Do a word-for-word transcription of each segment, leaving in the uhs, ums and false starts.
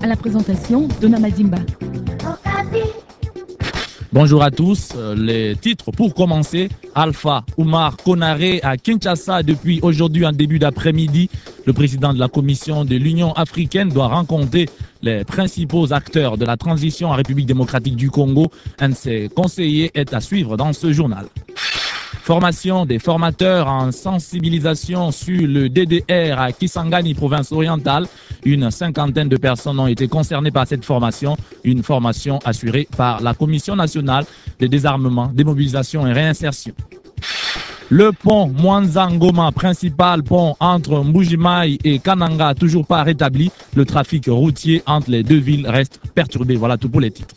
À la présentation, Donna Madimba. Bonjour à tous. Les titres pour commencer. Alpha Oumar Konaré à Kinshasa depuis aujourd'hui en début d'après-midi. Le président de la Commission de l'Union africaine doit rencontrer les principaux acteurs de la transition en République démocratique du Congo. Un de ses conseillers est à suivre dans ce journal. Formation des formateurs en sensibilisation sur le D D R à Kisangani, province orientale. Une cinquantaine de personnes ont été concernées par cette formation. Une formation assurée par la Commission nationale de désarmement, démobilisation et réinsertion. Le pont Mwanza-Ngoma, principal pont entre Mbujimaï et Kananga, toujours pas rétabli. Le trafic routier entre les deux villes reste perturbé. Voilà tout pour les titres.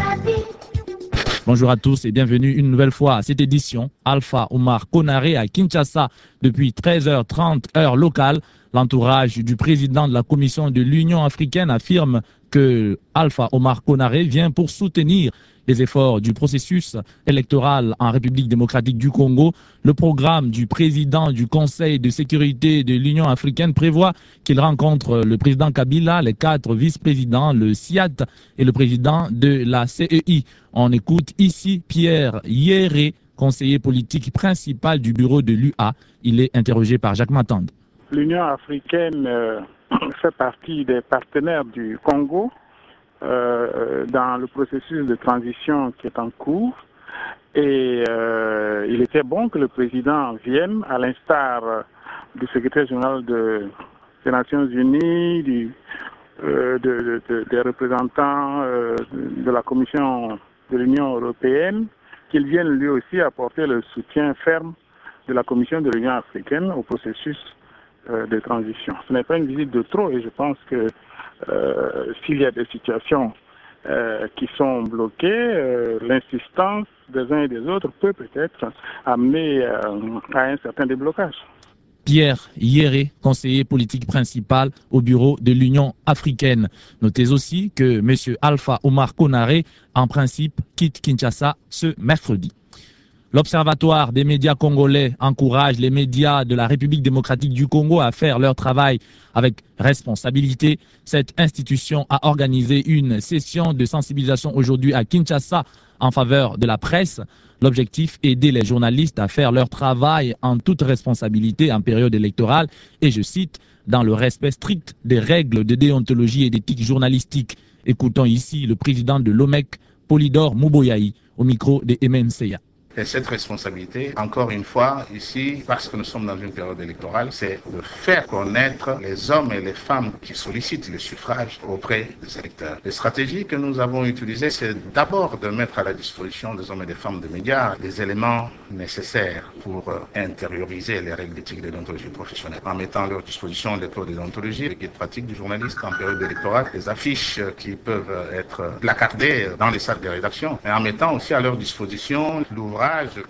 Bonjour à tous et bienvenue une nouvelle fois à cette édition. Alpha Oumar Konaré à Kinshasa depuis treize heures trente heure locale. L'entourage du président de la Commission de l'Union africaine affirme que Alpha Oumar Konaré vient pour soutenir les efforts du processus électoral en République démocratique du Congo. Le programme du président du Conseil de sécurité de l'Union africaine prévoit qu'il rencontre le président Kabila, les quatre vice-présidents, le S I A T et le président de la C E I. On écoute ici Pierre Yéré, conseiller politique principal du bureau de l'U A. Il est interrogé par Jacques Matande. L'Union africaine euh, fait partie des partenaires du Congo euh, dans le processus de transition qui est en cours. Et euh, il était bon que le président vienne, à l'instar du secrétaire général de, des Nations Unies, du, euh, de, de, des représentants euh, de la Commission de l'Union européenne, qu'il vienne lui aussi apporter le soutien ferme de la Commission de l'Union africaine au processus euh, de transition. Ce n'est pas une visite de trop et je pense que euh, s'il y a des situations euh, qui sont bloquées, euh, l'insistance des uns et des autres peut peut-être amener euh, à un certain déblocage. Pierre Yéré, conseiller politique principal au bureau de l'Union africaine. Notez aussi que M. Alpha Oumar Konaré, en principe, quitte Kinshasa ce mercredi. L'Observatoire des médias congolais encourage les médias de la République démocratique du Congo à faire leur travail avec responsabilité. Cette institution a organisé une session de sensibilisation aujourd'hui à Kinshasa en faveur de la presse. L'objectif est d'aider les journalistes à faire leur travail en toute responsabilité en période électorale et, je cite, dans le respect strict des règles de déontologie et d'éthique journalistique. Écoutons ici le président de l'O M E C, Polydor Mouboyaï, au micro de M N C A. Et cette responsabilité, encore une fois, ici, parce que nous sommes dans une période électorale, c'est de faire connaître les hommes et les femmes qui sollicitent le suffrage auprès des électeurs. Les stratégies que nous avons utilisées, c'est d'abord de mettre à la disposition des hommes et des femmes de médias les éléments nécessaires pour euh, intérioriser les règles d'éthique et de déontologie professionnelle, en mettant à leur disposition les codes de déontologie, les guides pratiques du journaliste en période électorale, les affiches qui peuvent être placardées dans les salles de rédaction, et en mettant aussi à leur disposition l'ouvrage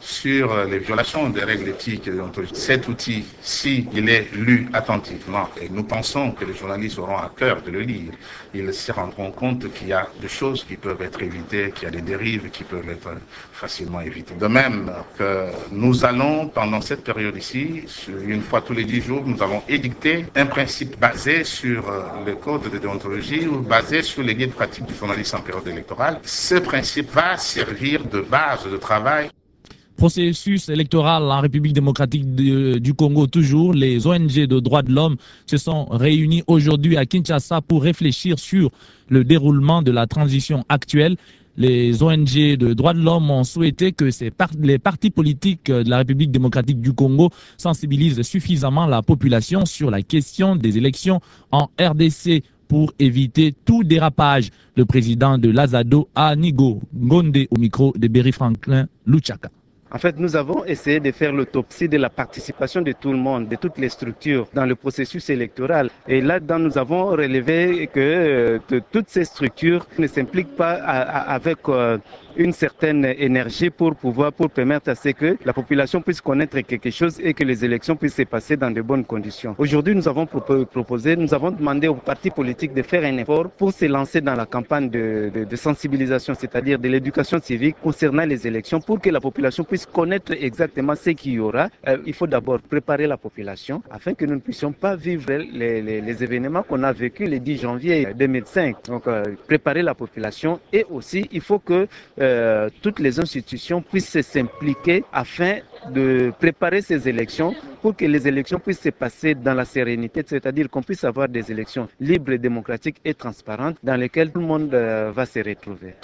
sur les violations des règles éthiques et déontologiques. Cet outil, si il est lu attentivement, et nous pensons que les journalistes auront à cœur de le lire, ils se rendront compte qu'il y a des choses qui peuvent être évitées, qu'il y a des dérives qui peuvent être facilement évitées. De même que nous allons, pendant cette période ici, une fois tous les dix jours, nous allons édicter un principe basé sur le code de déontologie ou basé sur les guides pratiques du journaliste en période électorale. Ce principe va servir de base de travail. Processus électoral en République démocratique de, du Congo toujours. Les O N G de droits de l'homme se sont réunis aujourd'hui à Kinshasa pour réfléchir sur le déroulement de la transition actuelle. Les O N G de droits de l'homme ont souhaité que ces par les partis politiques de la République démocratique du Congo sensibilisent suffisamment la population sur la question des élections en R D C pour éviter tout dérapage. Le président de l'Azado, Anigo Ngonde, au micro de Berry Franklin Luchaka. En fait, nous avons essayé de faire l'autopsie de la participation de tout le monde, de toutes les structures dans le processus électoral. Et là-dedans, nous avons relevé que, euh, que toutes ces structures ne s'impliquent pas à, à, avec euh, une certaine énergie pour pouvoir, pour permettre à ce que la population puisse connaître quelque chose et que les élections puissent se passer dans de bonnes conditions. Aujourd'hui, nous avons proposé, nous avons demandé aux partis politiques de faire un effort pour se lancer dans la campagne de, de, de sensibilisation, c'est-à-dire de l'éducation civique concernant les élections, pour que la population puisse connaître exactement ce qu'il y aura. Euh, il faut d'abord préparer la population afin que nous ne puissions pas vivre les, les, les événements qu'on a vécus le dix janvier deux mille cinq. Donc, euh, préparer la population, et aussi il faut que euh, toutes les institutions puissent s'impliquer afin de préparer ces élections pour que les élections puissent se passer dans la sérénité, c'est-à-dire qu'on puisse avoir des élections libres, démocratiques et transparentes dans lesquelles tout le monde euh, va se retrouver.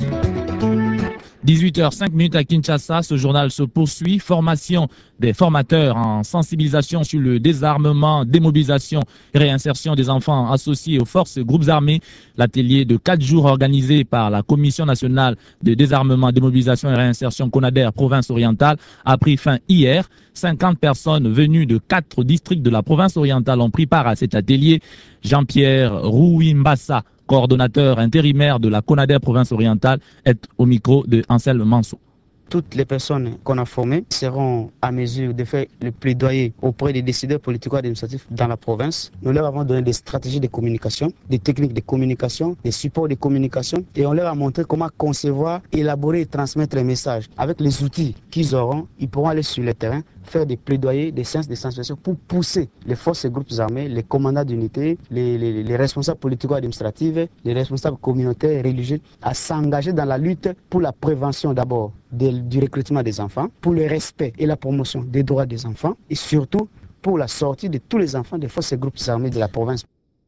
dix-huit heures cinq à Kinshasa, ce journal se poursuit. Formation des formateurs en sensibilisation sur le désarmement, démobilisation et réinsertion des enfants associés aux forces et groupes armés. L'atelier de quatre jours organisé par la Commission nationale de désarmement, démobilisation et réinsertion CONADER province orientale a pris fin hier. cinquante personnes venues de quatre districts de la province orientale ont pris part à cet atelier. Jean-Pierre Rouimbassa, coordonnateur intérimaire de la CONADER province orientale, est au micro de Anselme Manso. Toutes les personnes qu'on a formées seront à mesure de faire le plaidoyer auprès des décideurs politico-administratifs dans la province. Nous leur avons donné des stratégies de communication, des techniques de communication, des supports de communication, et on leur a montré comment concevoir, élaborer et transmettre les messages. Avec les outils qu'ils auront, ils pourront aller sur le terrain, faire des plaidoyers, des séances de sensibilisation pour pousser les forces et groupes armés, les commandants d'unité, les, les, les responsables politico-administratifs, les responsables communautaires et religieux à s'engager dans la lutte pour la prévention d'abord du recrutement des enfants, pour le respect et la promotion des droits des enfants, et surtout pour la sortie de tous les enfants des forces et groupes armés de la province.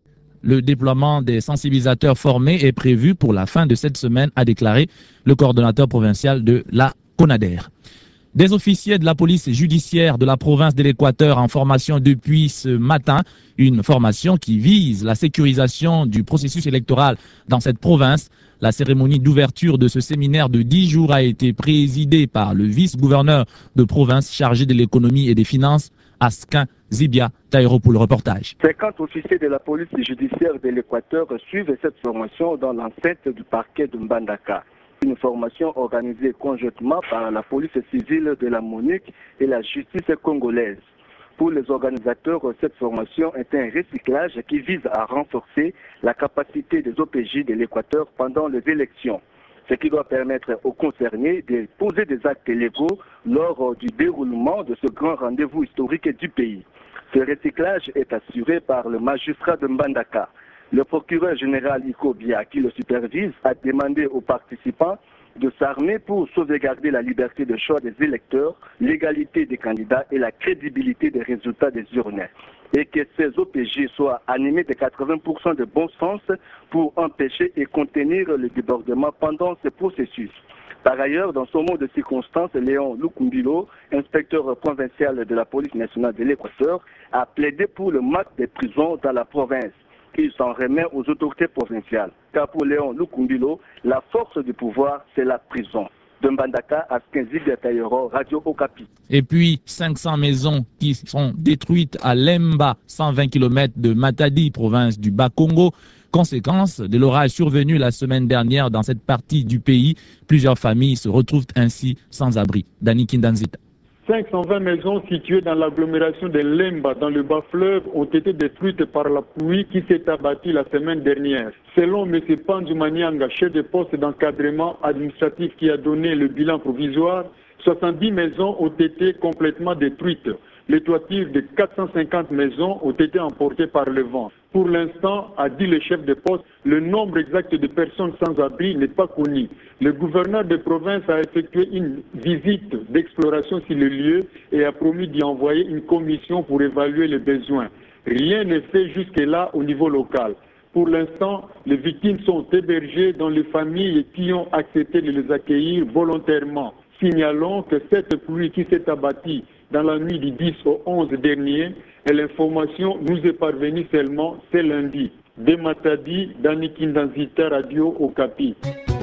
Le déploiement des sensibilisateurs formés est prévu pour la fin de cette semaine, a déclaré le coordonnateur provincial de la CONADER. Des officiers de la police judiciaire de la province de l'Équateur en formation depuis ce matin, une formation qui vise la sécurisation du processus électoral dans cette province. La cérémonie d'ouverture de ce séminaire de dix jours a été présidée par le vice-gouverneur de province chargé de l'économie et des finances, Askin Zibia Taïro, pour le reportage. cinquante officiers de la police judiciaire de l'Équateur suivent cette formation dans l'enceinte du parquet de Mbandaka. Une formation organisée conjointement par la police civile de la MONUC et la justice congolaise. Pour les organisateurs, cette formation est un recyclage qui vise à renforcer la capacité des O P J de l'Équateur pendant les élections, ce qui doit permettre aux concernés de poser des actes légaux lors du déroulement de ce grand rendez-vous historique du pays. Ce recyclage est assuré par le magistrat de Mbandaka. Le procureur général Iko Bia, qui le supervise, a demandé aux participants de s'armer pour sauvegarder la liberté de choix des électeurs, l'égalité des candidats et la crédibilité des résultats des urnes. Et que ces O P J soient animés de quatre-vingts pour cent de bon sens pour empêcher et contenir le débordement pendant ce processus. Par ailleurs, dans son mot de circonstance, Léon Lukumbilo, inspecteur provincial de la police nationale de l'Équateur, a plaidé pour le max des prisons dans la province. Il s'en remet aux autorités provinciales. Car pour Léon Lukumbilo, la force du pouvoir, c'est la prison. De Mbandaka à Skinzig Taïro, Radio Okapi. Et puis, cinq cents maisons qui sont détruites à Lemba, cent vingt kilomètres de Matadi, province du Bas-Congo. Conséquence de l'orage survenu la semaine dernière dans cette partie du pays. Plusieurs familles se retrouvent ainsi sans abri. Dani Kindanzita. cinq cent vingt maisons situées dans l'agglomération de Lemba, dans le bas-fleuve, ont été détruites par la pluie qui s'est abattue la semaine dernière. Selon M. Pandu Manianga, chef de poste d'encadrement administratif qui a donné le bilan provisoire, soixante-dix maisons ont été complètement détruites. Les toitures de quatre cent cinquante maisons ont été emportées par le vent. Pour l'instant, a dit le chef de poste, le nombre exact de personnes sans abri n'est pas connu. Le gouverneur de province a effectué une visite d'exploration sur le lieu et a promis d'y envoyer une commission pour évaluer les besoins. Rien n'est fait jusque-là au niveau local. Pour l'instant, les victimes sont hébergées dans les familles qui ont accepté de les accueillir volontairement. Signalons que cette pluie qui s'est abattue dans la nuit du dix au onze dernier, et l'information nous est parvenue seulement ce lundi. De Matadi, Dani Kindanzita, Radio Okapi.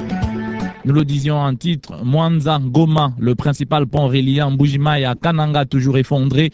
Nous le disions en titre, Mwanza Goma, le principal pont reliant Mbujimai à Kananga, toujours effondré.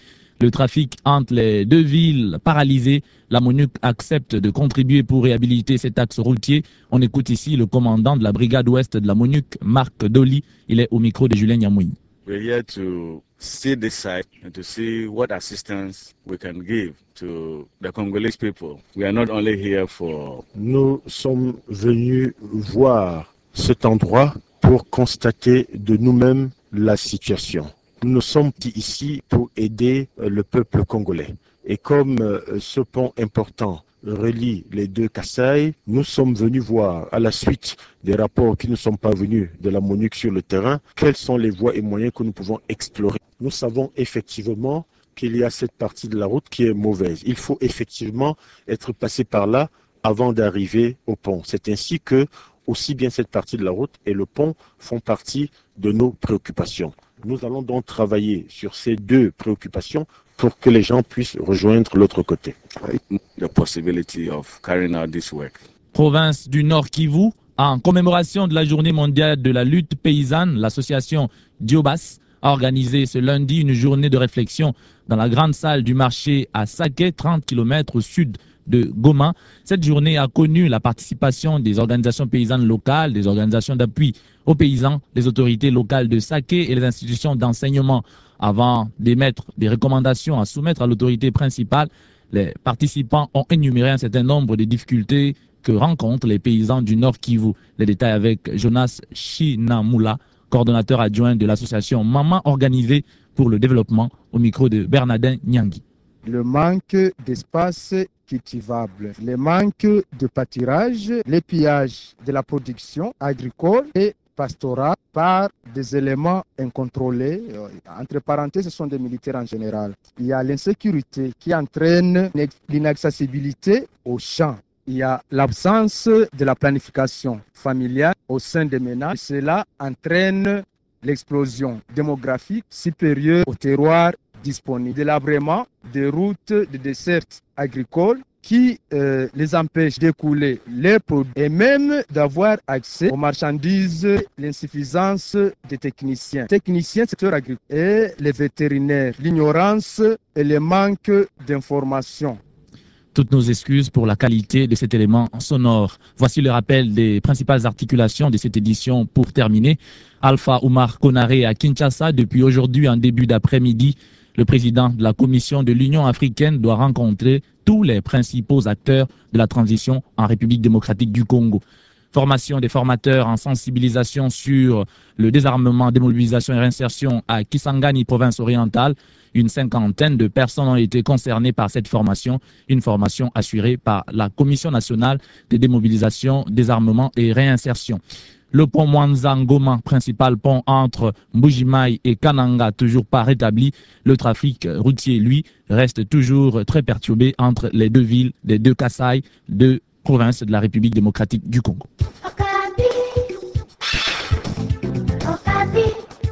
le trafic entre les deux villes paralysé. La MONUC accepte de contribuer pour réhabiliter cet axe routier. On écoute ici le commandant de la brigade ouest de la MONUC, Marc Dolly. Il est au micro de Julien Yamoui. We're here to see this site and to see what assistance we can give to the Congolese people. We are not only here for... Nous sommes venus voir cet endroit pour constater de nous-mêmes la situation. Nous sommes ici pour aider le peuple congolais. Et comme ce pont important relie les deux Kasaï, nous sommes venus voir, à la suite des rapports qui ne sont pas venus de la MONUC sur le terrain, quelles sont les voies et moyens que nous pouvons explorer. Nous savons effectivement qu'il y a cette partie de la route qui est mauvaise. Il faut effectivement être passé par là avant d'arriver au pont. C'est ainsi que aussi bien cette partie de la route et le pont font partie de nos préoccupations. Nous allons donc travailler sur ces deux préoccupations pour que les gens puissent rejoindre l'autre côté. The possibility of carrying out this work. Province du Nord Kivu, en commémoration de la journée mondiale de la lutte paysanne, l'association Diobas a organisé ce lundi une journée de réflexion dans la grande salle du marché à Saké, trente kilomètres au sud de Goma. Cette journée a connu la participation des organisations paysannes locales, des organisations d'appui aux paysans, des autorités locales de Saké et les institutions d'enseignement. Avant d'émettre des recommandations à soumettre à l'autorité principale, les participants ont énuméré un certain nombre de difficultés que rencontrent les paysans du Nord Kivu. Les détails avec Jonas Chinamula, coordonnateur adjoint de l'association Maman Organisée pour le développement, au micro de Bernardin Nyangi. Le manque d'espace cultivable, le manque de pâturage, les pillages de la production agricole et pastorale par des éléments incontrôlés. Entre parenthèses, ce sont des militaires en général. Il y a l'insécurité qui entraîne l'inaccessibilité aux champs. Il y a l'absence de la planification familiale au sein des ménages. Cela entraîne l'explosion démographique supérieure au terroir disponible. Délabrement des routes de dessert agricoles qui euh, les empêche d'écouler leurs produits et même d'avoir accès aux marchandises, l'insuffisance des techniciens. Techniciens, secteur agricole et les vétérinaires, l'ignorance et le manque d'informations. Toutes nos excuses pour la qualité de cet élément sonore. Voici le rappel des principales articulations de cette édition pour terminer. Alpha Oumar Konaré à Kinshasa depuis aujourd'hui en début d'après-midi. Le président de la Commission de l'Union africaine doit rencontrer tous les principaux acteurs de la transition en République démocratique du Congo. Formation des formateurs en sensibilisation sur le désarmement, démobilisation et réinsertion à Kisangani, province orientale. Une cinquantaine de personnes ont été concernées par cette formation, une formation assurée par la Commission nationale de démobilisation, désarmement et réinsertion. Le pont Mwanza-Ngoma, principal pont entre Mbujimai et Kananga, toujours pas rétabli. Le trafic routier, lui, reste toujours très perturbé entre les deux villes des deux Kasaï, deux provinces de la République démocratique du Congo.